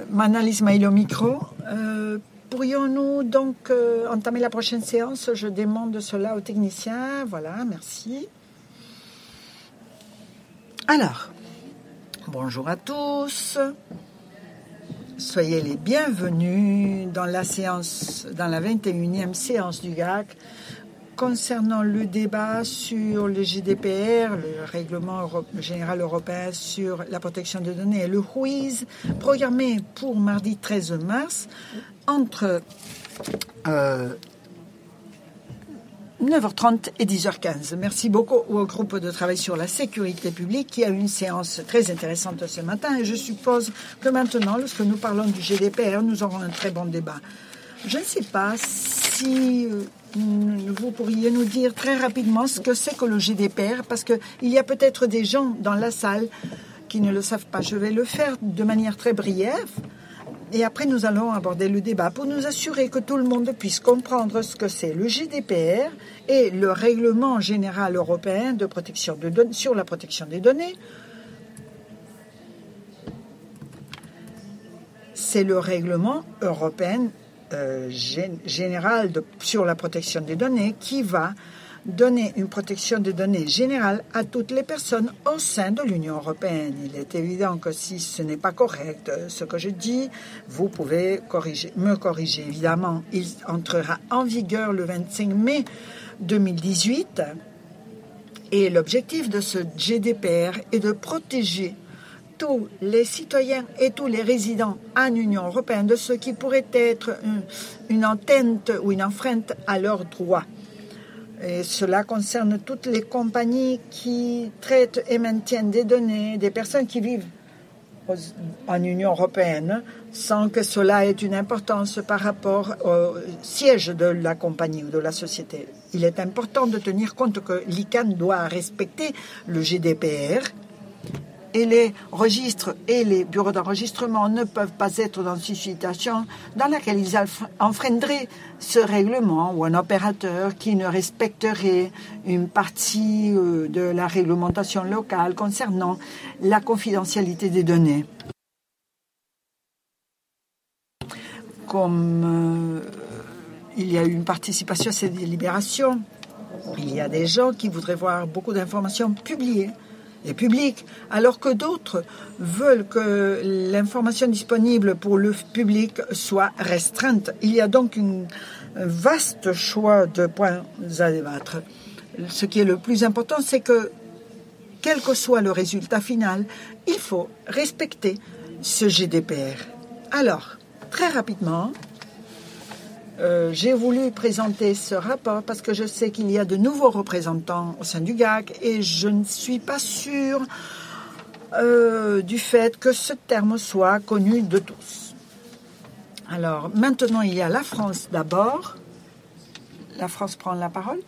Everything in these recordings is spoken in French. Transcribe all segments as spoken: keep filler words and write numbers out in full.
Manal Ismail au micro. Euh, pourrions-nous donc euh, entamer la prochaine séance? Je demande cela aux techniciens. Voilà, merci. Alors, bonjour à tous. Soyez les bienvenus dans la séance, dans la vingt et unième séance du G A C concernant le débat sur le G D P R, le règlement Euro- général européen sur la protection des données, et le quiz programmé pour mardi treize mars entre euh, neuf heures trente et dix heures quinze. Merci beaucoup au groupe de travail sur la sécurité publique qui a eu une séance très intéressante ce matin, et je suppose que maintenant, lorsque nous parlons du G D P R, nous aurons un très bon débat. Je ne sais pas si euh, vous pourriez nous dire très rapidement ce que c'est que le G D P R, parce qu'il y a peut-être des gens dans la salle qui ne le savent pas. Je vais le faire de manière très brève. Et après, nous allons aborder le débat pour nous assurer que tout le monde puisse comprendre ce que c'est le G D P R et le règlement général européen de protection de don- sur la protection des données. C'est le règlement européen euh, gé- général de, sur la protection des données qui va donner une protection des données générale à toutes les personnes au sein de l'Union européenne. Il est évident que si ce n'est pas correct ce que je dis, vous pouvez corriger, me corriger. Évidemment, il entrera en vigueur le vingt-cinq mai deux mille dix-huit et l'objectif de ce G D P R est de protéger tous les citoyens et tous les résidents en Union européenne de ce qui pourrait être une, une atteinte ou une enfreinte à leurs droits. Et cela concerne toutes les compagnies qui traitent et maintiennent des données des personnes qui vivent aux, en Union européenne sans que cela ait une importance par rapport au siège de la compagnie ou de la société. Il est important de tenir compte que l'I C A N doit respecter le G D P R et les registres et les bureaux d'enregistrement ne peuvent pas être dans une situation dans laquelle ils enfreindraient ce règlement ou un opérateur qui ne respecterait une partie de la réglementation locale concernant la confidentialité des données. Comme euh, il y a eu une participation à ces délibérations, il y a des gens qui voudraient voir beaucoup d'informations publiées et public, alors que d'autres veulent que l'information disponible pour le public soit restreinte. Il y a donc une, un vaste choix de points à débattre. Ce qui est le plus important, c'est que, quel que soit le résultat final, il faut respecter ce G D P R. Alors, très rapidement, Euh, j'ai voulu présenter ce rapport parce que je sais qu'il y a de nouveaux représentants au sein du G A C et je ne suis pas sûre euh, du fait que ce terme soit connu de tous. Alors, maintenant, il y a la France d'abord. La France prend la parole.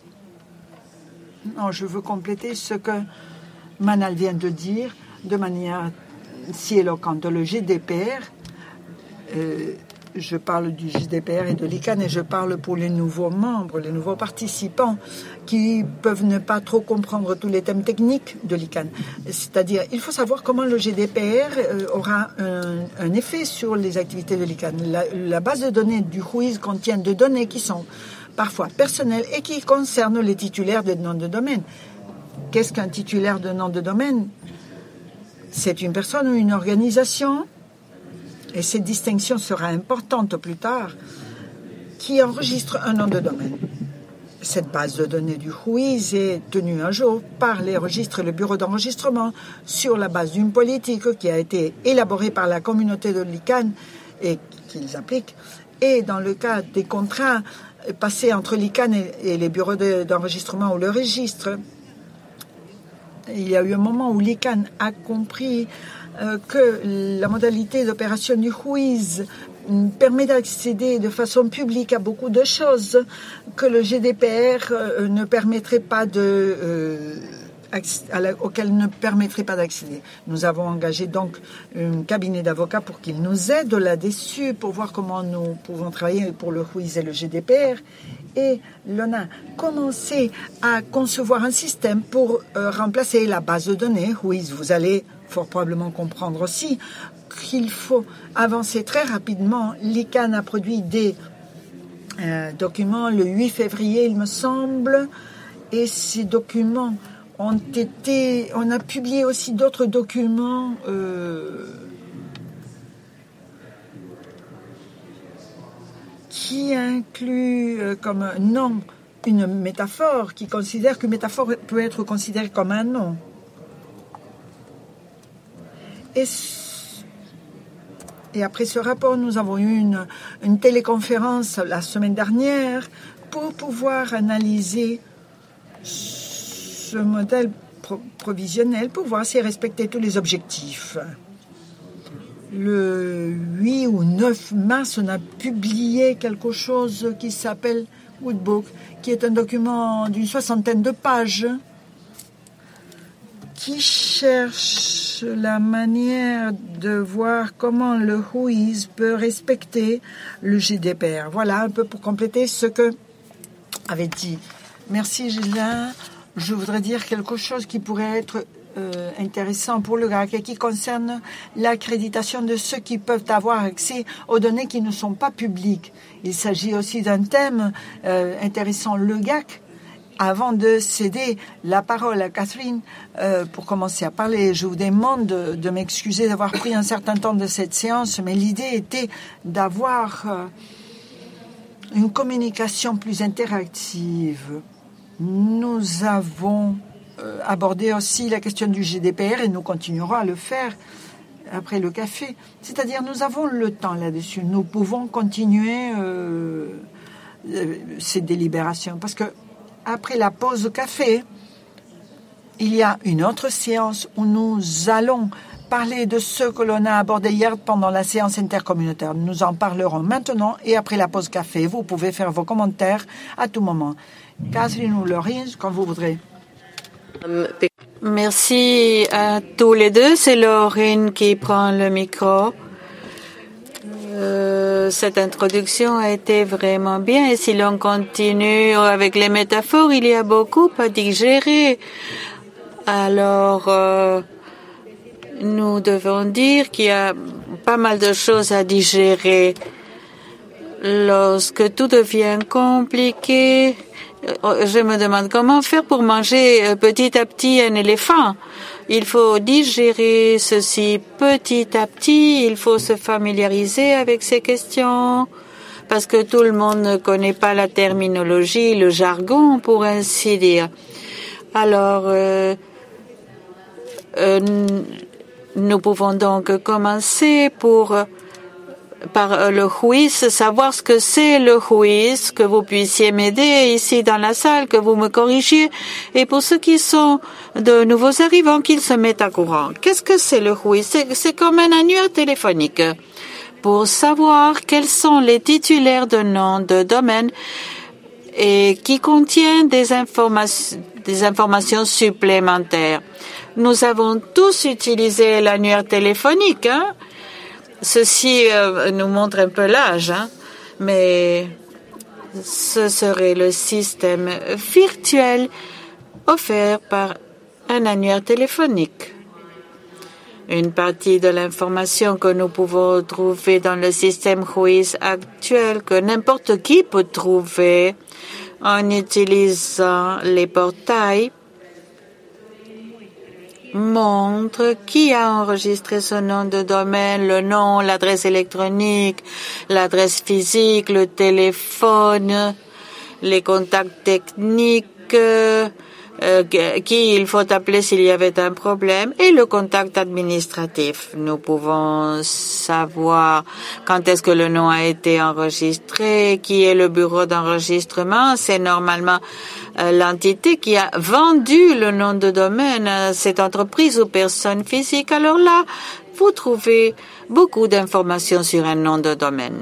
Non, je veux compléter ce que Manal vient de dire de manière si éloquente. Le G D P R... Euh, Je parle du G D P R et de l'I C A N et je parle pour les nouveaux membres, les nouveaux participants qui peuvent ne pas trop comprendre tous les thèmes techniques de l'I C A N. C'est-à-dire, il faut savoir comment le G D P R aura un, un effet sur les activités de l'I C A N. La, la base de données du quiz contient des données qui sont parfois personnelles et qui concernent les titulaires de noms de domaine. Qu'est-ce qu'un titulaire de nom de domaine? C'est une personne ou une organisation, et cette distinction sera importante plus tard, qui enregistre un nom de domaine. Cette base de données du quiz est tenue un jour par les registres et le bureau d'enregistrement sur la base d'une politique qui a été élaborée par la communauté de l'I C A N et qu'ils appliquent. Et dans le cas des contrats passés entre l'I C A N et les bureaux de, d'enregistrement ou le registre, il y a eu un moment où l'I C A N a compris que la modalité d'opération du quiz permet d'accéder de façon publique à beaucoup de choses que le G D P R ne permettrait pas de, euh, auquel ne permettrait pas d'accéder. Nous avons engagé donc un cabinet d'avocats pour qu'il nous aide là-dessus, pour voir comment nous pouvons travailler pour le quiz et le G D P R. Et l'on a commencé à concevoir un système pour euh, remplacer la base de données quiz. Vous allez fort probablement comprendre aussi qu'il faut avancer très rapidement. L'I C A N a produit des euh, documents le huit février, il me semble, et ces documents ont été... On a publié aussi d'autres documents euh, qui incluent euh, comme un nom une métaphore, qui considère qu'une métaphore peut être considérée comme un nom. Et, et après ce rapport, nous avons eu une, une téléconférence la semaine dernière pour pouvoir analyser ce modèle pro- provisionnel, pour voir s'il respectait tous les objectifs. Le huit ou neuf mars, on a publié quelque chose qui s'appelle Woodbook, qui est un document d'une soixantaine de pages qui cherche la manière de voir comment le W H O I S peut respecter le G D P R. Voilà un peu pour compléter ce que avait dit. Merci Ghislain. Je voudrais dire quelque chose qui pourrait être euh, intéressant pour le G A C et qui concerne l'accréditation de ceux qui peuvent avoir accès aux données qui ne sont pas publiques. Il s'agit aussi d'un thème euh, intéressant. Le G A C, avant de céder la parole à Catherine euh, pour commencer à parler, je vous demande de, de m'excuser d'avoir pris un certain temps de cette séance, mais l'idée était d'avoir euh, une communication plus interactive. Nous avons euh, abordé aussi la question du G D P R et nous continuerons à le faire après le café. C'est-à-dire, nous avons le temps là-dessus. Nous pouvons continuer euh, euh, ces délibérations parce que après la pause café, il y a une autre séance où nous allons parler de ce que l'on a abordé hier pendant la séance intercommunautaire. Nous en parlerons maintenant et après la pause café. Vous pouvez faire vos commentaires à tout moment. Catherine ou Laurine, quand vous voudrez. Merci à tous les deux. C'est Laurine qui prend le micro. Euh, cette introduction a été vraiment bien et si l'on continue avec les métaphores, il y a beaucoup à digérer. Alors, euh, nous devons dire qu'il y a pas mal de choses à digérer. Lorsque tout devient compliqué, je me demande comment faire pour manger petit à petit un éléphant. Il faut digérer ceci petit à petit, il faut se familiariser avec ces questions, parce que tout le monde ne connaît pas la terminologie, le jargon, pour ainsi dire. Alors, euh, euh, nous pouvons donc commencer pour... par le W H O I S, savoir ce que c'est le W H O I S, que vous puissiez m'aider ici dans la salle, que vous me corrigiez, et pour ceux qui sont de nouveaux arrivants, qu'ils se mettent à courant. Qu'est-ce que c'est le W H O I S? C'est comme un annuaire téléphonique pour savoir quels sont les titulaires de noms de domaine et qui contient des informations, des informations supplémentaires. Nous avons tous utilisé l'annuaire téléphonique, hein? Ceci euh, nous montre un peu l'âge, hein, mais ce serait le système virtuel offert par un annuaire téléphonique. Une partie de l'information que nous pouvons trouver dans le système W H O I S actuel, que n'importe qui peut trouver en utilisant les portails, montre qui a enregistré son nom de domaine, le nom, l'adresse électronique, l'adresse physique, le téléphone, les contacts techniques, euh, qui il faut appeler s'il y avait un problème, et le contact administratif. Nous pouvons savoir quand est-ce que le nom a été enregistré, qui est le bureau d'enregistrement. C'est normalement euh, l'entité qui a vendu le nom de domaine à cette entreprise ou personne physique. Alors là, vous trouvez beaucoup d'informations sur un nom de domaine.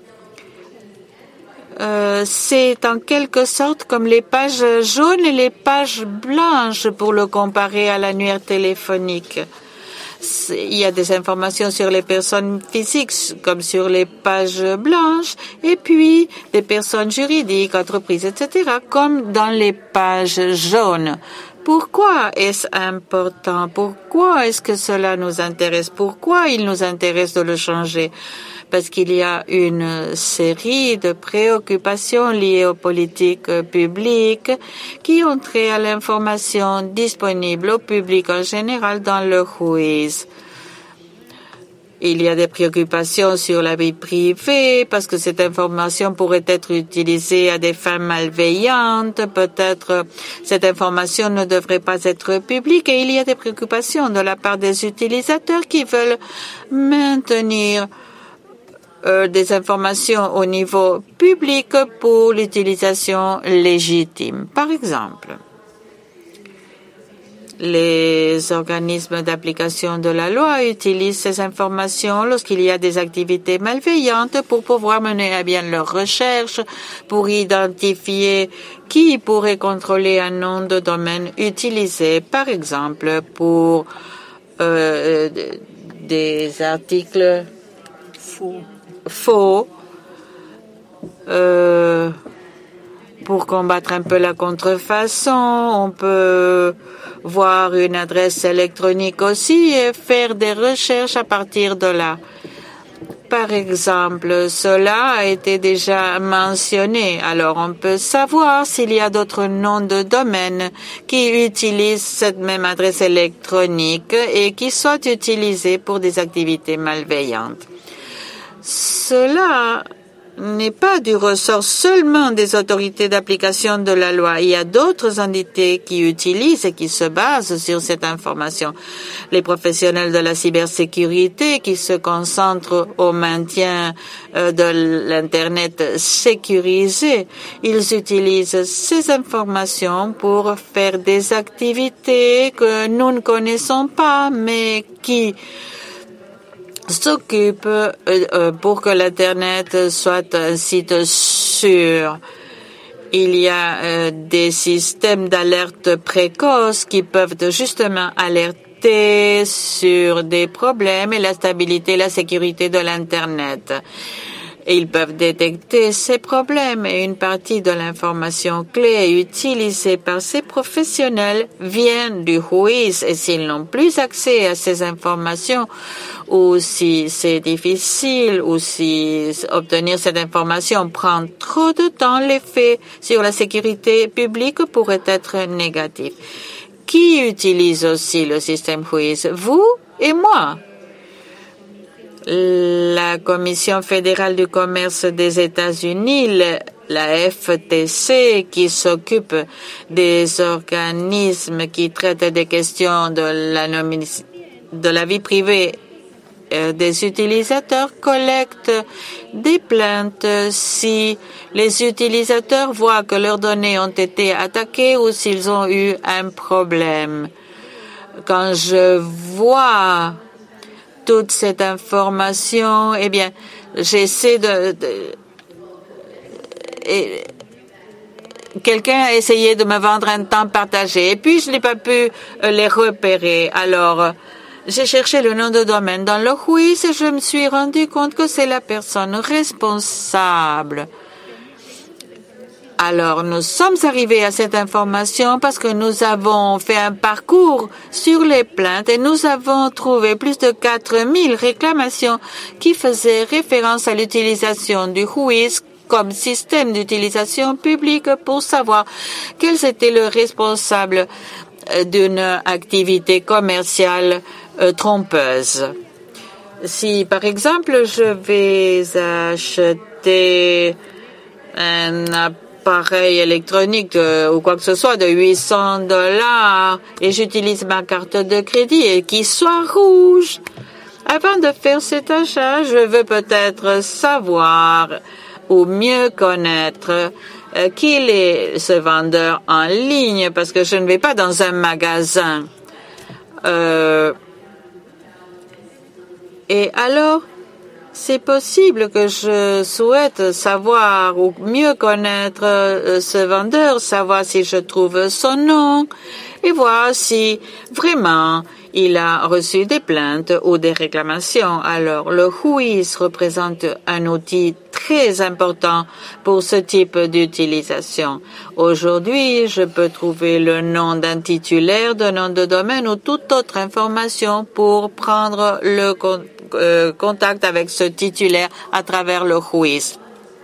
Euh, c'est en quelque sorte comme les pages jaunes et les pages blanches pour le comparer à l'annuaire téléphonique. Il y a des informations sur les personnes physiques comme sur les pages blanches et puis des personnes juridiques, entreprises, et cetera comme dans les pages jaunes. Pourquoi est-ce important? Pourquoi est-ce que cela nous intéresse? Pourquoi il nous intéresse de le changer? Parce qu'il y a une série de préoccupations liées aux politiques publiques qui ont trait à l'information disponible au public en général dans le W H O I S. Il y a des préoccupations sur la vie privée parce que cette information pourrait être utilisée à des fins malveillantes. Peut-être cette information ne devrait pas être publique et il y a des préoccupations de la part des utilisateurs qui veulent maintenir euh, des informations au niveau public pour l'utilisation légitime. Par exemple, les organismes d'application de la loi utilisent ces informations lorsqu'il y a des activités malveillantes pour pouvoir mener à bien leurs recherches, pour identifier qui pourrait contrôler un nom de domaine utilisé, par exemple, pour euh, des articles Faux. faux, euh, pour combattre un peu la contrefaçon. On peut voir une adresse électronique aussi et faire des recherches à partir de là. Par exemple, cela a été déjà mentionné. Alors, on peut savoir s'il y a d'autres noms de domaine qui utilisent cette même adresse électronique et qui soient utilisés pour des activités malveillantes. Cela n'est pas du ressort seulement des autorités d'application de la loi. Il y a d'autres entités qui utilisent et qui se basent sur cette information. Les professionnels de la cybersécurité qui se concentrent au maintien euh, de l'Internet sécurisé, ils utilisent ces informations pour faire des activités que nous ne connaissons pas, mais qui s'occupe euh, euh, pour que l'Internet soit un site sûr. Il y a euh, des systèmes d'alerte précoce qui peuvent justement alerter sur des problèmes et la stabilité et la sécurité de l'Internet. Ils peuvent détecter ces problèmes et une partie de l'information clé utilisée par ces professionnels vient du W H O I S et s'ils n'ont plus accès à ces informations ou si c'est difficile ou si obtenir cette information prend trop de temps, l'effet sur la sécurité publique pourrait être négatif. Qui utilise aussi le système W H O I S? Vous et moi. La Commission fédérale du commerce des États-Unis, la F T C, qui s'occupe des organismes qui traitent des questions de la, de la vie privée des utilisateurs, collecte des plaintes si les utilisateurs voient que leurs données ont été attaquées ou s'ils ont eu un problème. Quand je vois toute cette information, eh bien, j'essaie de, de et, quelqu'un a essayé de me vendre un temps partagé et puis je n'ai pas pu les repérer. Alors, j'ai cherché le nom de domaine dans le W H O I S et je me suis rendu compte que c'est la personne responsable. Alors, nous sommes arrivés à cette information parce que nous avons fait un parcours sur les plaintes et nous avons trouvé plus de quatre mille réclamations qui faisaient référence à l'utilisation du W H O I S comme système d'utilisation publique pour savoir quels étaient les responsables d'une activité commerciale euh, trompeuse. Si, par exemple, je vais acheter un appareil électronique de, ou quoi que ce soit de huit cents dollars et j'utilise ma carte de crédit et qu'il soit rouge, avant de faire cet achat, je veux peut-être savoir ou mieux connaître euh, qui est ce vendeur en ligne parce que je ne vais pas dans un magasin. Euh, et alors, c'est possible que je souhaite savoir ou mieux connaître euh, ce vendeur, savoir si je trouve son nom et voir si vraiment il a reçu des plaintes ou des réclamations. Alors, le W H O I S représente un outil très très important pour ce type d'utilisation. Aujourd'hui, je peux trouver le nom d'un titulaire, de nom de domaine ou toute autre information pour prendre le con euh, contact avec ce titulaire à travers le Whois.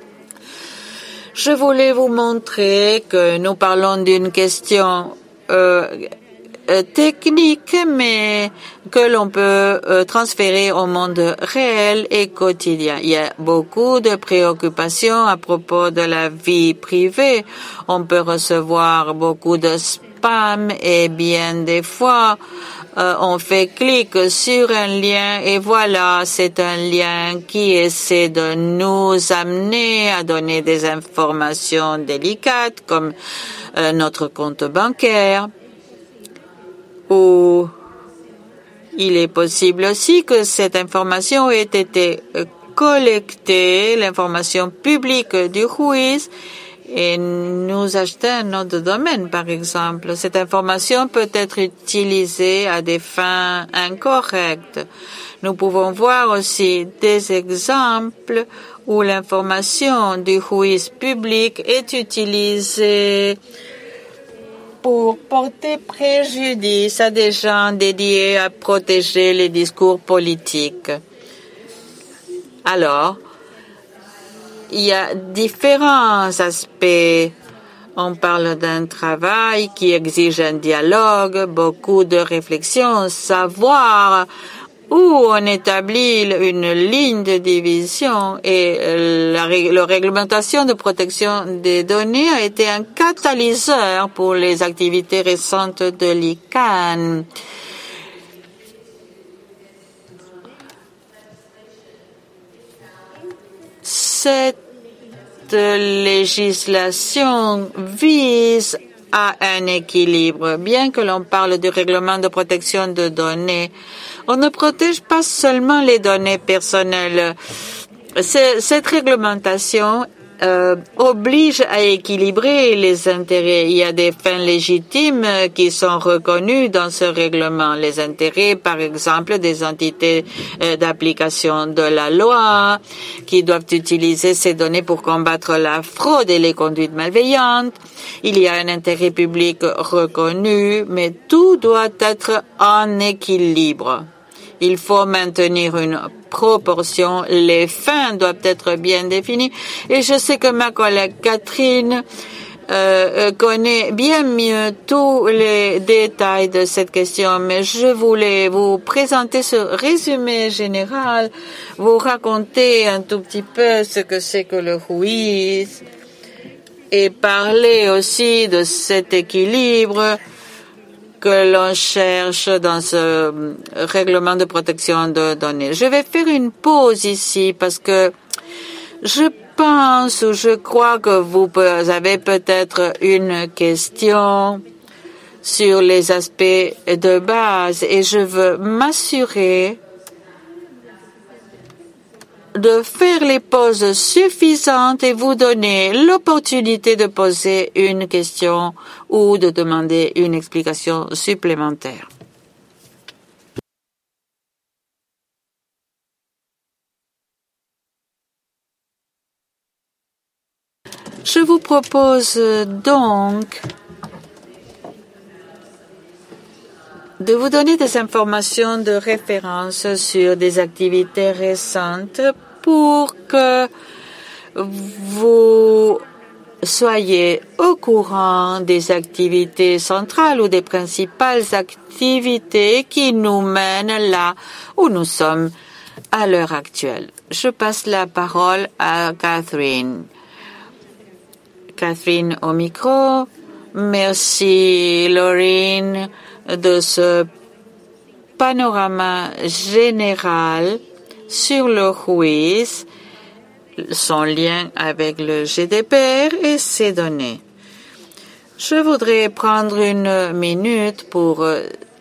Je voulais vous montrer que nous parlons d'une question euh, technique, mais que l'on peut euh, transférer au monde réel et quotidien. Il y a beaucoup de préoccupations à propos de la vie privée. On peut recevoir beaucoup de spam et bien des fois, euh, on fait clic sur un lien et voilà, c'est un lien qui essaie de nous amener à donner des informations délicates comme euh, notre compte bancaire. Ou il est possible aussi que cette information ait été collectée, l'information publique du Whois, et nous acheter un nom de domaine, par exemple. Cette information peut être utilisée à des fins incorrectes. Nous pouvons voir aussi des exemples où l'information du Whois public est utilisée pour porter préjudice à des gens dédiés à protéger les discours politiques. Alors, il y a différents aspects. On parle d'un travail qui exige un dialogue, beaucoup de réflexion, savoir où on établit une ligne de division et la, la réglementation de protection des données a été un catalyseur pour les activités récentes de l'I C A N. Cette législation vise à un équilibre. Bien que l'on parle du règlement de protection de données, on ne protège pas seulement les données personnelles. Cette réglementation euh, oblige à équilibrer les intérêts. Il y a des fins légitimes qui sont reconnues dans ce règlement. Les intérêts, par exemple, des entités euh, d'application de la loi qui doivent utiliser ces données pour combattre la fraude et les conduites malveillantes. Il y a un intérêt public reconnu, mais tout doit être en équilibre. Il faut maintenir une proportion. Les fins doivent être bien définies. Et je sais que ma collègue Catherine euh, connaît bien mieux tous les détails de cette question, mais je voulais vous présenter ce résumé général, vous raconter un tout petit peu ce que c'est que le Whois et parler aussi de cet équilibre que l'on cherche dans ce règlement de protection de données. Je vais faire une pause ici parce que je pense ou je crois que vous avez peut-être une question sur les aspects de base et je veux m'assurer de faire les pauses suffisantes et vous donner l'opportunité de poser une question ou de demander une explication supplémentaire. Je vous propose donc de vous donner des informations de référence sur des activités récentes pour que vous soyez au courant des activités centrales ou des principales activités qui nous mènent là où nous sommes à l'heure actuelle. Je passe la parole à Catherine. Catherine au micro. Merci, Laurine, de ce panorama général sur le Whois, son lien avec le G D P R et ses données. Je voudrais prendre une minute pour euh,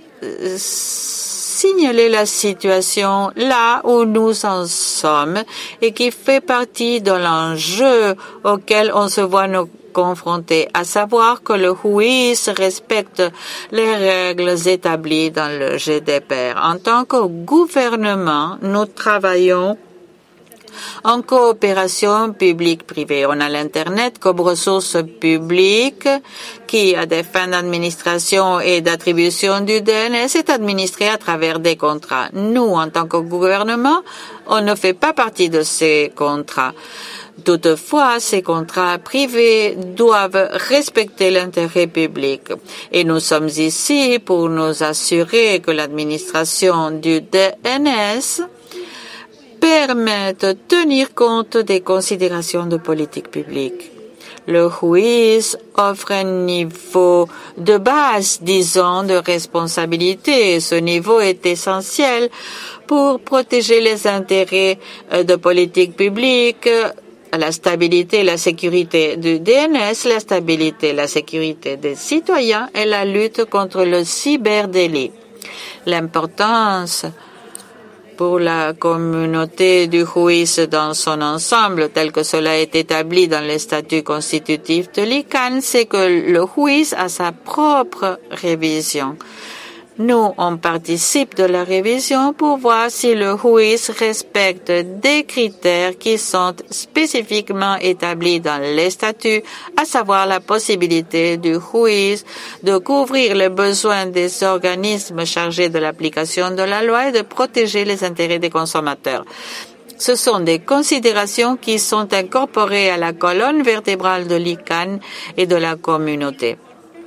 signaler la situation là où nous en sommes et qui fait partie de l'enjeu auquel on se voit nous confrontés, à savoir que le Whois respecte les règles établies dans le G D P R. En tant que gouvernement, nous travaillons en coopération publique-privée. On a l'Internet comme ressource publique qui, à des fins d'administration et d'attribution du D N S, est administrée à travers des contrats. Nous, en tant que gouvernement, on ne fait pas partie de ces contrats. Toutefois, ces contrats privés doivent respecter l'intérêt public. Et nous sommes ici pour nous assurer que l'administration du D N S permette de tenir compte des considérations de politique publique. Le W I S offre un niveau de base, disons, de responsabilité. Ce niveau est essentiel pour protéger les intérêts de politique publique, la stabilité et la sécurité du D N S, la stabilité et la sécurité des citoyens et la lutte contre le cyberdélit. L'importance pour la communauté du W I S dans son ensemble, tel que cela est établi dans les statuts constitutifs de l'I C A N, c'est que le W I S a sa propre révision. Nous, on participe de la révision pour voir si le W I S respecte des critères qui sont spécifiquement établis dans les statuts, à savoir la possibilité du W I S de couvrir les besoins des organismes chargés de l'application de la loi et de protéger les intérêts des consommateurs. Ce sont des considérations qui sont incorporées à la colonne vertébrale de l'I C A N et de la communauté.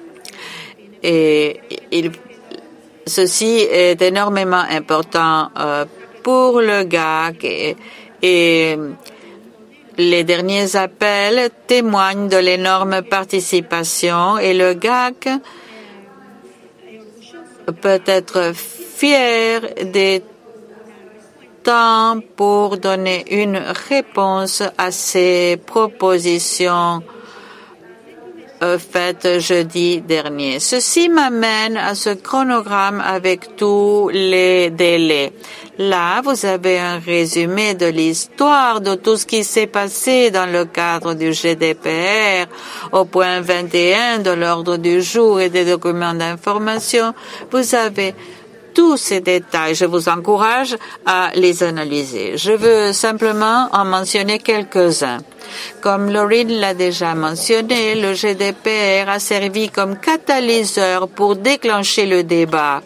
Et il Ceci est énormément important euh, pour le G A C et, et les derniers appels témoignent de l'énorme participation et le G A C peut être fier des temps pour donner une réponse à ces propositions faite jeudi dernier. Ceci m'amène à ce chronogramme avec tous les délais. Là, vous avez un résumé de l'histoire de tout ce qui s'est passé dans le cadre du G D P R au point vingt et un de l'ordre du jour et des documents d'information. Vous avez tous ces détails. Je vous encourage à les analyser. Je veux simplement en mentionner quelques-uns. Comme Laurine l'a déjà mentionné, le G D P R a servi comme catalyseur pour déclencher le débat.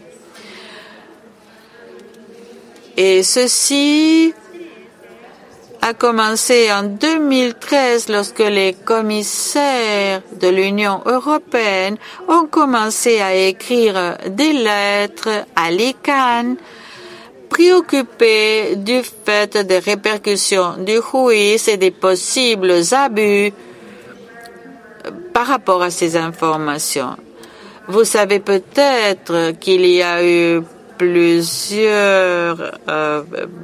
Et ceci a commencé en deux mille treize lorsque les commissaires de l'Union européenne ont commencé à écrire des lettres à l'I C A N préoccupés du fait des répercussions du W I S et des possibles abus par rapport à ces informations. Vous savez peut-être qu'il y a eu plusieurs euh,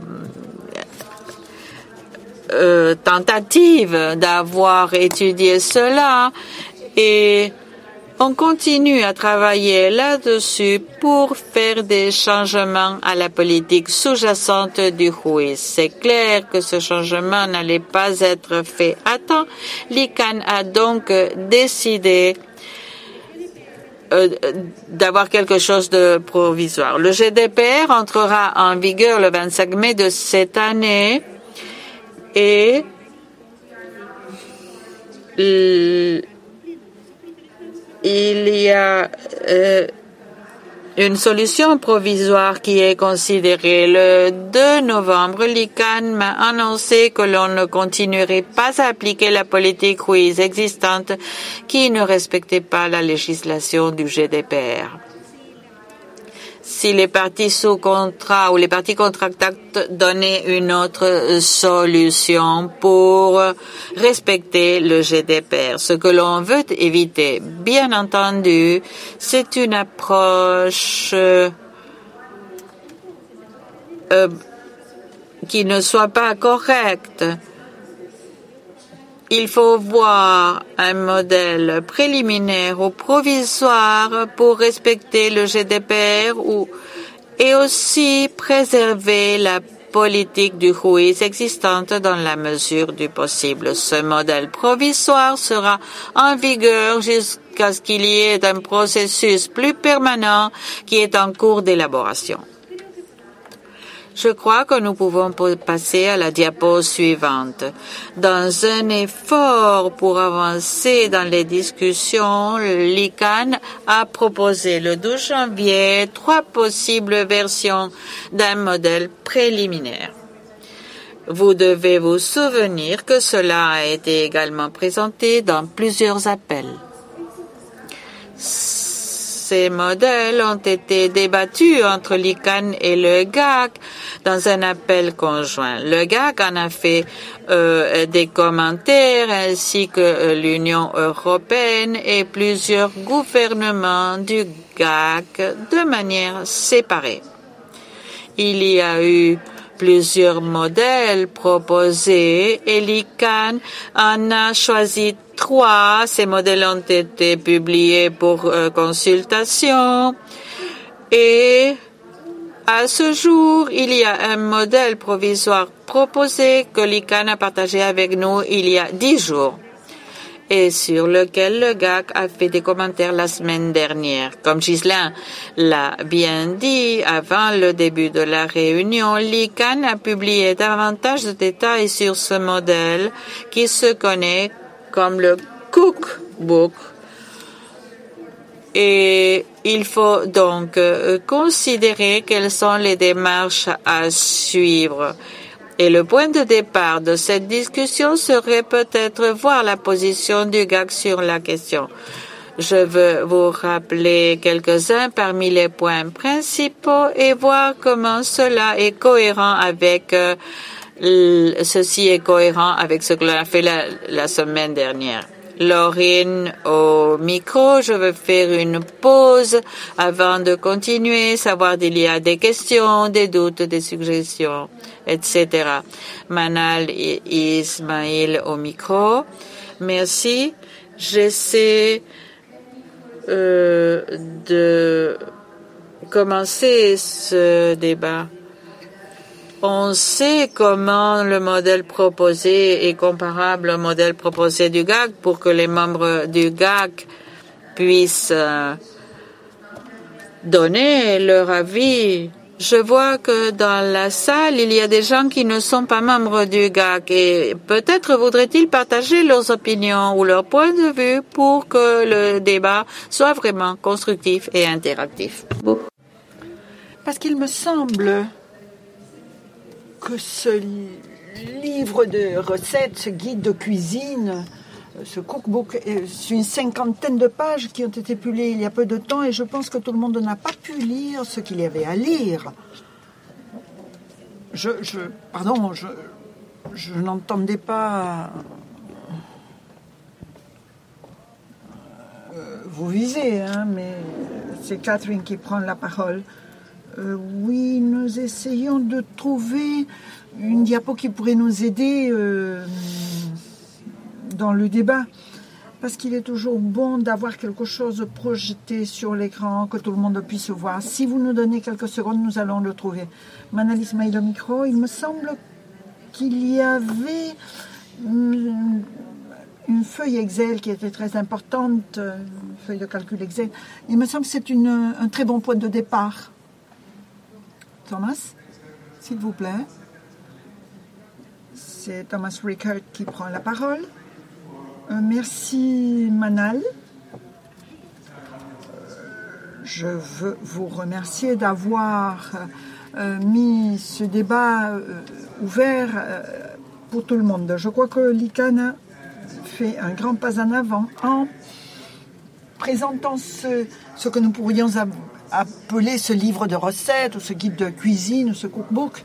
euh, tentatives d'avoir étudié cela et on continue à travailler là-dessus pour faire des changements à la politique sous-jacente du W I S. C'est clair que ce changement n'allait pas être fait à temps. L'I C A N a donc décidé euh, d'avoir quelque chose de provisoire. Le G D P R entrera en vigueur le vingt-cinq mai de cette année et l- il y a euh, une solution provisoire qui est considérée. Le deux novembre, l'I C A N m'a annoncé que l'on ne continuerait pas à appliquer la politique W I S existante qui ne respectait pas la législation du G D P R. Si les parties sous contrat ou les parties contractantes donnaient une autre solution pour respecter le G D P R. Ce que l'on veut éviter, bien entendu, c'est une approche euh, qui ne soit pas correcte. Il faut voir un modèle préliminaire ou provisoire pour respecter le G D P R ou, et aussi préserver la politique du W I S existante dans la mesure du possible. Ce modèle provisoire sera en vigueur jusqu'à ce qu'il y ait un processus plus permanent qui est en cours d'élaboration. Je crois que nous pouvons passer à la diapo suivante. Dans un effort pour avancer dans les discussions, l'I C A N a proposé le douze janvier trois possibles versions d'un modèle préliminaire. Vous devez vous souvenir que cela a été également présenté dans plusieurs appels. Ces modèles ont été débattus entre l'I C A N et le G A C dans un appel conjoint. Le G A C en a fait euh, des commentaires ainsi que euh, l'Union européenne et plusieurs gouvernements du G A C de manière séparée. Il y a eu plusieurs modèles proposés et l'I C A N en a choisi trois. Ces modèles ont été publiés pour euh, consultation et à ce jour, il y a un modèle provisoire proposé que l'I C A N a partagé avec nous il y a dix jours et sur lequel le G A C a fait des commentaires la semaine dernière. Comme Ghislain l'a bien dit avant le début de la réunion, l'I C A N a publié davantage de détails sur ce modèle qui se connaît comme le Cookbook. Et il faut donc euh, considérer quelles sont les démarches à suivre. Et le point de départ de cette discussion serait peut-être voir la position du G A C sur la question. Je veux vous rappeler quelques-uns parmi les points principaux et voir comment cela est cohérent avec euh, ceci est cohérent avec ce que l'on a fait la, la semaine dernière. Laurine au micro, je veux faire une pause avant de continuer, savoir s'il y a des questions, des doutes, des suggestions, et cetera. Manal Ismail au micro. Merci. J'essaie euh, de commencer ce débat. On sait comment le modèle proposé est comparable au modèle proposé du G A C pour que les membres du G A C puissent euh, donner leur avis. Je vois que dans la salle, il y a des gens qui ne sont pas membres du G A C et peut-être voudraient-ils partager leurs opinions ou leurs points de vue pour que le débat soit vraiment constructif et interactif. Bon. Parce qu'il me semble que ce livre de recettes, ce guide de cuisine, ce cookbook, c'est une cinquantaine de pages qui ont été publiées il y a peu de temps et je pense que tout le monde n'a pas pu lire ce qu'il y avait à lire. Je, je pardon, je, je n'entendais pas euh, vous viser, hein, mais c'est Catherine qui prend la parole. Euh, oui, nous essayons de trouver une diapo qui pourrait nous aider euh, dans le débat, parce qu'il est toujours bon d'avoir quelque chose projeté sur l'écran, que tout le monde puisse voir. Si vous nous donnez quelques secondes, nous allons le trouver. Manal Ismail au micro, il me semble qu'il y avait une, une feuille Excel qui était très importante, une feuille de calcul Excel. Il me semble que c'est une, un très bon point de départ. Thomas, s'il vous plaît. C'est Thomas Rickert qui prend la parole. Euh, merci Manal. Euh, je veux vous remercier d'avoir euh, mis ce débat euh, ouvert euh, pour tout le monde. Je crois que l'I C A N a fait un grand pas en avant en présentant ce, ce que nous pourrions appeler ce livre de recettes ou ce guide de cuisine ou ce cookbook.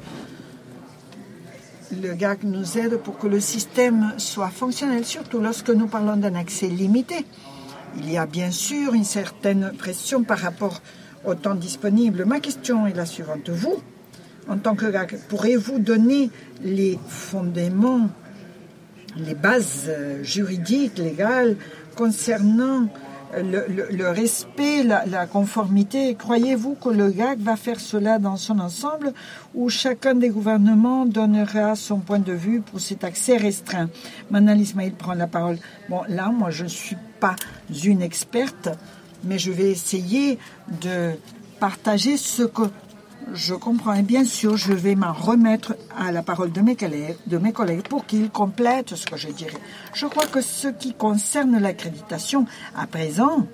Le G A C nous aide pour que le système soit fonctionnel, surtout lorsque nous parlons d'un accès limité. Il y a bien sûr une certaine pression par rapport au temps disponible. Ma question est la suivante. Vous, en tant que G A C, pourrez-vous donner les fondements, les bases juridiques, légales concernant Le, le, le respect, la, la conformité? Croyez-vous que le G A C va faire cela dans son ensemble ou chacun des gouvernements donnera son point de vue pour cet accès restreint? Manal Ismail prend la parole. Bon, là, moi, je ne suis pas une experte, mais je vais essayer de partager ce que Je comprends et bien sûr, je vais m'en remettre à la parole de mes collègues, de mes collègues pour qu'ils complètent ce que je dirai. Je crois que ce qui concerne l'accréditation, à présent,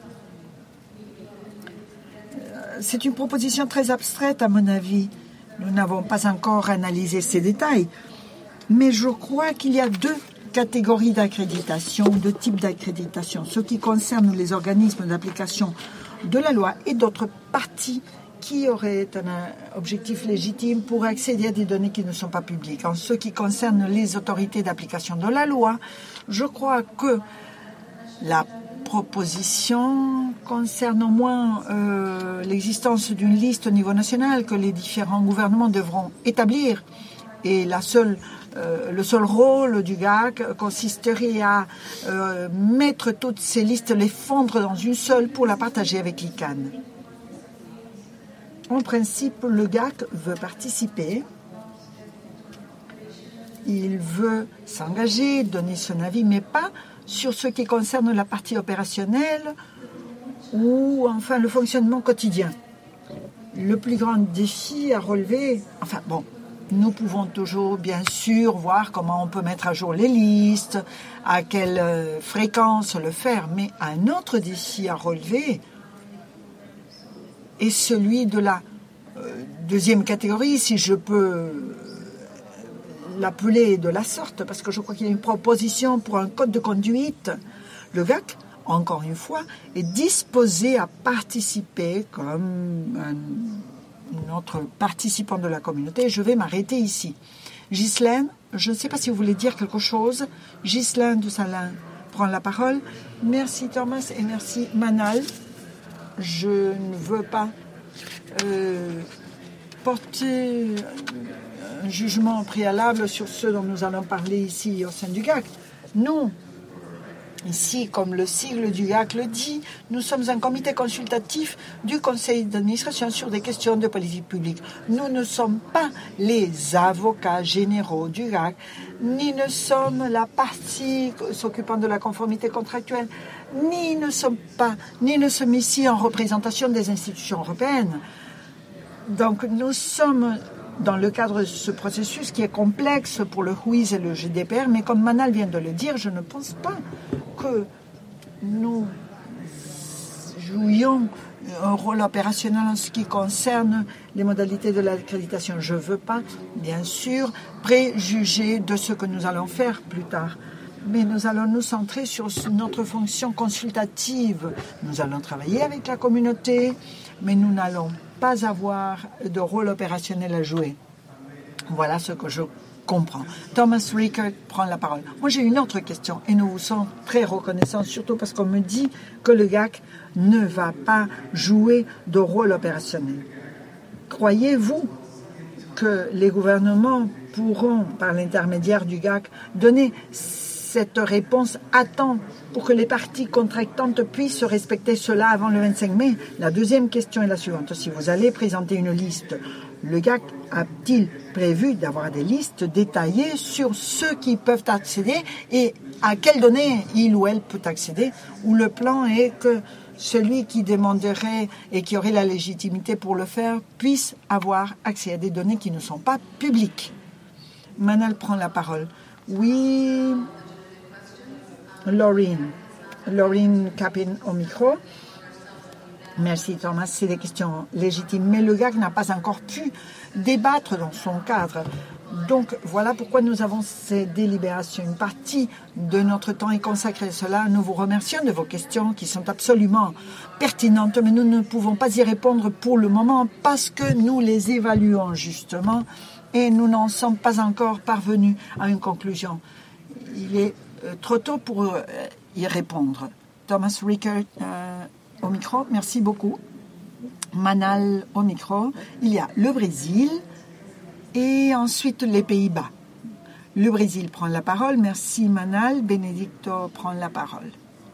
c'est une proposition très abstraite à mon avis. Nous n'avons pas encore analysé ces détails, mais je crois qu'il y a deux catégories d'accréditation, deux types d'accréditation. Ce qui concerne les organismes d'application de la loi et d'autres parties qui auraient un objectif légitime pour accéder à des données qui ne sont pas publiques. En ce qui concerne les autorités d'application de la loi, je crois que la proposition concerne au moins euh, l'existence d'une liste au niveau national que les différents gouvernements devront établir. Et la seule, euh, le seul rôle du G A C consisterait à euh, mettre toutes ces listes, les fondre dans une seule pour la partager avec l'I C A N. En principe, le G A C veut participer, il veut s'engager, donner son avis, mais pas sur ce qui concerne la partie opérationnelle ou enfin le fonctionnement quotidien. Le plus grand défi à relever, enfin bon, nous pouvons toujours bien sûr voir comment on peut mettre à jour les listes, à quelle fréquence le faire, mais un autre défi à relever est celui de la euh, deuxième catégorie, si je peux l'appeler de la sorte, parce que je crois qu'il y a une proposition pour un code de conduite. Le G A C, encore une fois, est disposé à participer comme un autre participant de la communauté. Je vais m'arrêter ici. Ghislaine, je ne sais pas si vous voulez dire quelque chose. Ghislaine de Salin prend la parole. Merci Thomas et merci Manal. Je ne veux pas euh, porter un jugement préalable sur ce dont nous allons parler ici au sein du G A C. Non. Ici, comme le sigle du G A C le dit, nous sommes un comité consultatif du conseil d'administration sur des questions de politique publique. Nous ne sommes pas les avocats généraux du G A C, ni ne sommes la partie s'occupant de la conformité contractuelle, ni ne sommes pas, ni ne sommes ici en représentation des institutions européennes. Donc, nous sommes dans le cadre de ce processus qui est complexe pour le W I S et le G D P R, mais comme Manal vient de le dire, je ne pense pas que nous jouions un rôle opérationnel en ce qui concerne les modalités de l'accréditation. Je ne veux pas, bien sûr, préjuger de ce que nous allons faire plus tard, mais nous allons nous centrer sur notre fonction consultative. Nous allons travailler avec la communauté, mais nous n'allons pas avoir de rôle opérationnel à jouer. Voilà ce que je comprends. Thomas Rickert prend la parole. Moi, j'ai une autre question et nous vous sommes très reconnaissants, surtout parce qu'on me dit que le G A C ne va pas jouer de rôle opérationnel. Croyez-vous que les gouvernements pourront, par l'intermédiaire du G A C, donner cette réponse à temps pour que les parties contractantes puissent respecter cela avant le vingt-cinq mai? La deuxième question est la suivante. Si vous allez présenter une liste, le G A C a-t-il prévu d'avoir des listes détaillées sur ceux qui peuvent accéder et à quelles données il ou elle peut accéder, ou le plan est que celui qui demanderait et qui aurait la légitimité pour le faire puisse avoir accès à des données qui ne sont pas publiques? Manal prend la parole. Oui, Laurine. Laurine Capin au micro. Merci Thomas, c'est des questions légitimes, mais le G A C n'a pas encore pu débattre dans son cadre. Donc voilà pourquoi nous avons ces délibérations. Une partie de notre temps est consacrée à cela. Nous vous remercions de vos questions qui sont absolument pertinentes, mais nous ne pouvons pas y répondre pour le moment parce que nous les évaluons justement et nous n'en sommes pas encore parvenus à une conclusion. Il est euh, trop tôt pour euh, y répondre. Thomas Rickert euh, au micro, merci beaucoup. Manal au micro. Il y a le Brésil et ensuite les Pays-Bas. Le Brésil prend la parole. Merci Manal. Benedicto prend la parole.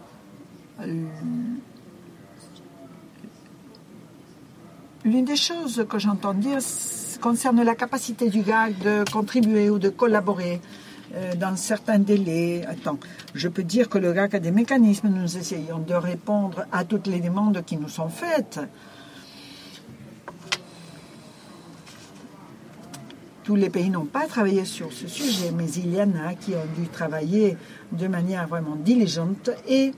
L'une des choses que j'entends dire concerne la capacité du G A C de contribuer ou de collaborer dans certains délais. Attends, je peux dire que le G A C a des mécanismes. Nous essayons de répondre à toutes les demandes qui nous sont faites. tous les pays n'ont pas travaillé sur ce sujet, mais il y en a qui ont dû travailler de manière vraiment diligente et,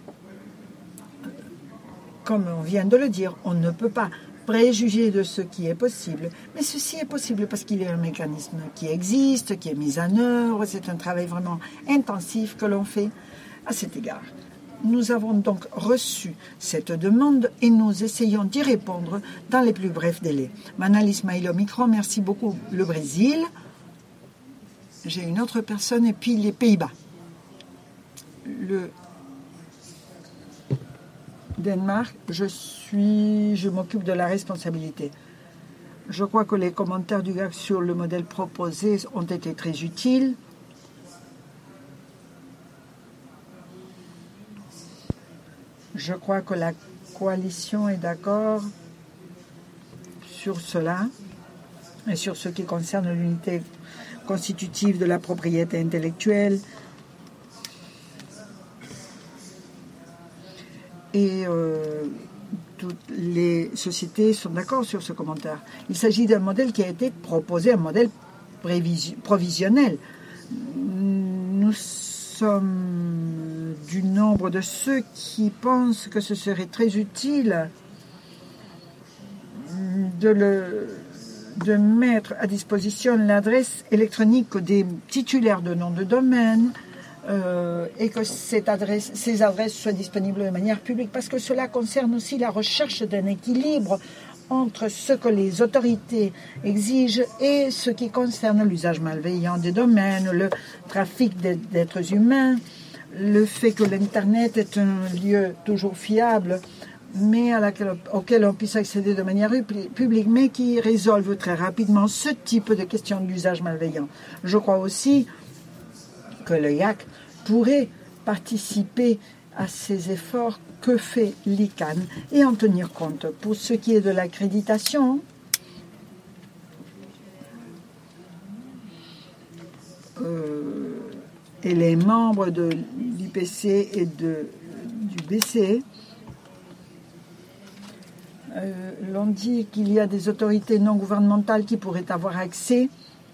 comme on vient de le dire, on ne peut pas préjuger de ce qui est possible. Mais ceci est possible parce qu'il y a un mécanisme qui existe, qui est mis en œuvre. C'est un travail vraiment intensif que l'on fait à cet égard. Nous avons donc reçu cette demande et nous essayons d'y répondre dans les plus brefs délais. Manal Ismail au micro, merci beaucoup. Le Brésil, j'ai une autre personne et puis les Pays-Bas. Le Danemark, je suis, je m'occupe de la responsabilité. Je crois que les commentaires du G A C sur le modèle proposé ont été très utiles. Je crois que la coalition est d'accord sur cela et sur ce qui concerne l'unité constitutive de la propriété intellectuelle. Et euh, toutes les sociétés sont d'accord sur ce commentaire. Il s'agit d'un modèle qui a été proposé, un modèle provisionnel. Nous sommes du nombre de ceux qui pensent que ce serait très utile de, le, de mettre à disposition l'adresse électronique des titulaires de noms de domaine euh, et que cette adresse, ces adresses soient disponibles de manière publique, parce que cela concerne aussi la recherche d'un équilibre entre ce que les autorités exigent et ce qui concerne l'usage malveillant des domaines, le trafic d'êtres humains, le fait que l'Internet est un lieu toujours fiable, mais à laquelle, auquel on puisse accéder de manière publique, mais qui résolve très rapidement ce type de questions d'usage malveillant. Je crois aussi que le I A C pourrait participer à ces efforts que fait l'I C A N et en tenir compte. Pour ce qui est de l'accréditation, euh, et les membres de l'I P C et de, du B C euh, l'ont dit qu'il y a des autorités non gouvernementales qui pourraient avoir accès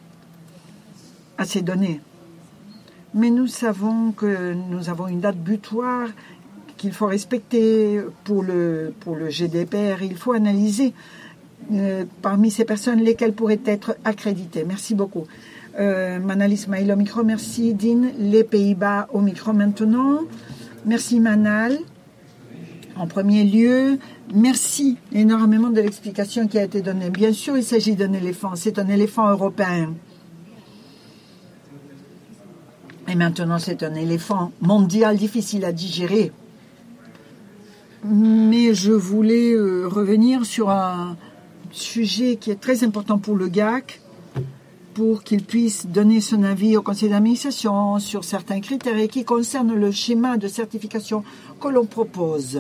à ces données. Mais nous savons que nous avons une date butoir qu'il faut respecter pour le, pour le G D P R. Il faut analyser euh, parmi ces personnes lesquelles pourraient être accréditées. Merci beaucoup. Euh, Manal Ismail au micro, merci. Dean, les Pays-Bas au micro maintenant. Merci Manal. En premier lieu, merci énormément de l'explication qui a été donnée. Bien sûr, il s'agit d'un éléphant. C'est un éléphant européen. Et maintenant, c'est un éléphant mondial difficile à digérer. Mais je voulais euh, revenir sur un sujet qui est très important pour le G A C, pour qu'il puisse donner son avis au conseil d'administration sur certains critères et qui concernent le schéma de certification que l'on propose.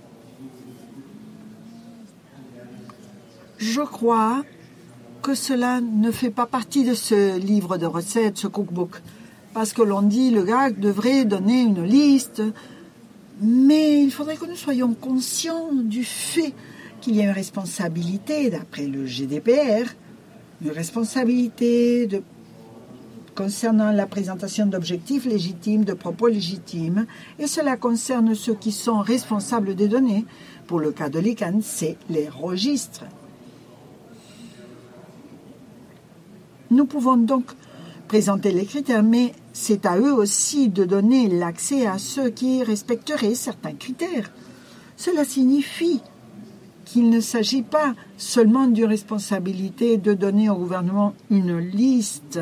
Je crois que cela ne fait pas partie de ce livre de recettes, ce cookbook, parce que l'on dit que le G A C devrait donner une liste, mais il faudrait que nous soyons conscients du fait qu'il y a une responsabilité, d'après le G D P R, une responsabilité de, concernant la présentation d'objectifs légitimes, de propos légitimes, et cela concerne ceux qui sont responsables des données. Pour le cas de l'I C A N, c'est les registres. Nous pouvons donc présenter les critères, mais c'est à eux aussi de donner l'accès à ceux qui respecteraient certains critères. Cela signifie qu'il ne s'agit pas seulement d'une responsabilité de donner au gouvernement une liste.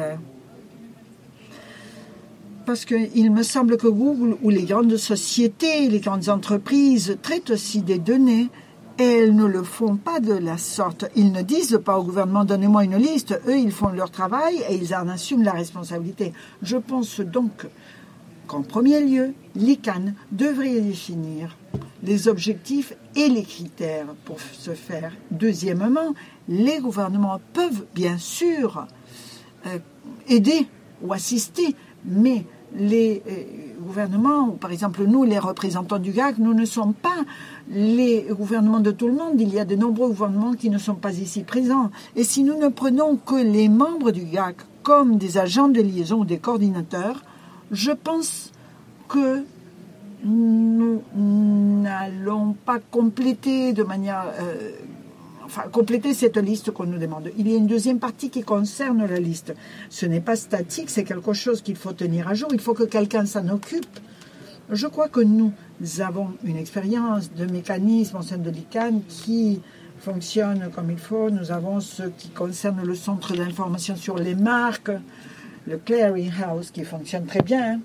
Parce qu'il me semble que Google ou les grandes sociétés, les grandes entreprises traitent aussi des données. Et elles ne le font pas de la sorte. Ils ne disent pas au gouvernement « donnez-moi une liste ». Eux, ils font leur travail et ils en assument la responsabilité. Je pense donc qu'en premier lieu, l'I C A N devrait définir les objectifs et les critères pour ce faire. Deuxièmement, les gouvernements peuvent bien sûr euh, aider ou assister, mais les euh, gouvernements, par exemple nous, les représentants du G A C, nous ne sommes pas les gouvernements de tout le monde. Il y a de nombreux gouvernements qui ne sont pas ici présents. Et si nous ne prenons que les membres du G A C comme des agents de liaison ou des coordinateurs, je pense que nous n'allons pas compléter de manière... Euh, enfin, compléter cette liste qu'on nous demande. Il y a une deuxième partie qui concerne la liste. Ce n'est pas statique, c'est quelque chose qu'il faut tenir à jour. Il faut que quelqu'un s'en occupe. Je crois que nous avons une expérience de mécanisme au sein de l'I C A N qui fonctionne comme il faut. Nous avons ce qui concerne le centre d'information sur les marques, le Clearing House, qui fonctionne très bien.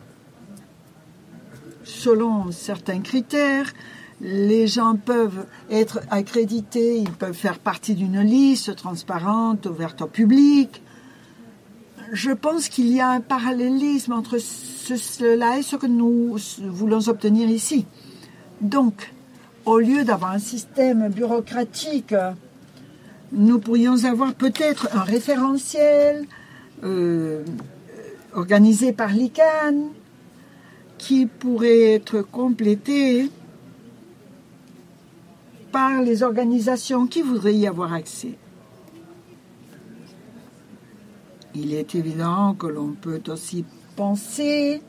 Selon certains critères, les gens peuvent être accrédités, ils peuvent faire partie d'une liste transparente, ouverte au public. Je pense qu'il y a un parallélisme entre ce, cela et ce que nous voulons obtenir ici. Donc, au lieu d'avoir un système bureaucratique, nous pourrions avoir peut-être un référentiel euh, organisé par l'I C A N qui pourrait être complété par les organisations qui voudraient y avoir accès. Il est évident que l'on peut aussi penser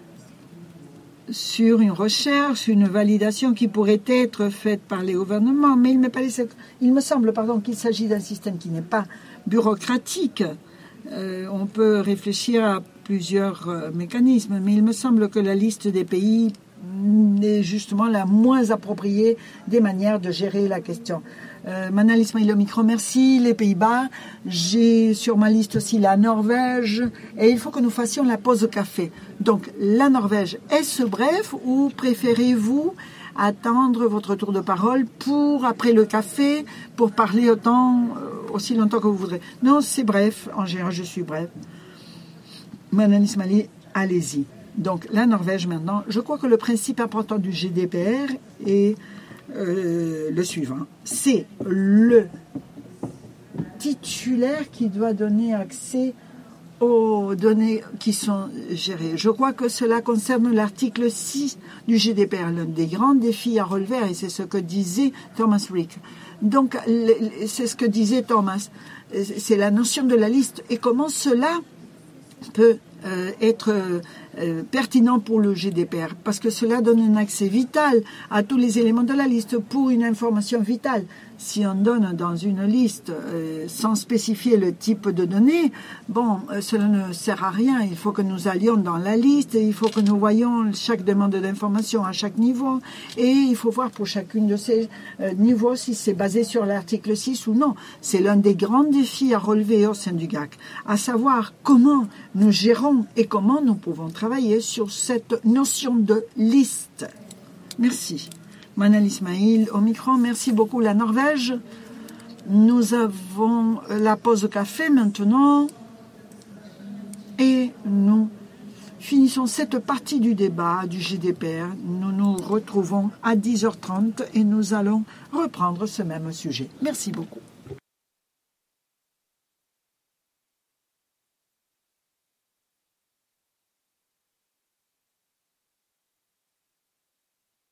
sur une recherche, une validation qui pourrait être faite par les gouvernements, mais il me, paraît, il me semble pardon, qu'il s'agit d'un système qui n'est pas bureaucratique. Euh, on peut réfléchir à plusieurs euh, mécanismes, mais il me semble que la liste des pays est justement la moins appropriée des manières de gérer la question. Euh, Manal Ismail au micro, merci. Les Pays-Bas, j'ai sur ma liste aussi la Norvège, et il faut que nous fassions la pause café. Donc, la Norvège, est-ce bref ou préférez-vous attendre votre tour de parole pour, après le café, pour parler autant, aussi longtemps que vous voudrez? Non, c'est bref. En général, je suis bref. Manal Ismail, allez-y. Donc, la Norvège maintenant, je crois que le principe important du G D P R est euh, le suivant. C'est le titulaire qui doit donner accès aux données qui sont gérées. Je crois que cela concerne l'article six du G D P R, l'un des grands défis à relever, et c'est ce que disait Thomas Rick. Donc, c'est ce que disait Thomas. C'est la notion de la liste et comment cela peut euh, être euh, pertinent pour le G D P R, parce que cela donne un accès vital à tous les éléments de la liste pour une information vitale. Si on donne dans une liste euh, sans spécifier le type de données, bon, euh, cela ne sert à rien. Il faut que nous allions dans la liste et il faut que nous voyions chaque demande d'information à chaque niveau et il faut voir pour chacune de ces euh, niveaux si c'est basé sur l'article six ou non. C'est l'un des grands défis à relever au sein du G A C, à savoir comment nous gérons et comment nous pouvons travailler sur cette notion de liste. Merci. Manal Ismail au micro, merci beaucoup la Norvège. Nous avons la pause café maintenant et nous finissons cette partie du débat du G D P R. Nous nous retrouvons à dix heures trente et nous allons reprendre ce même sujet. Merci beaucoup.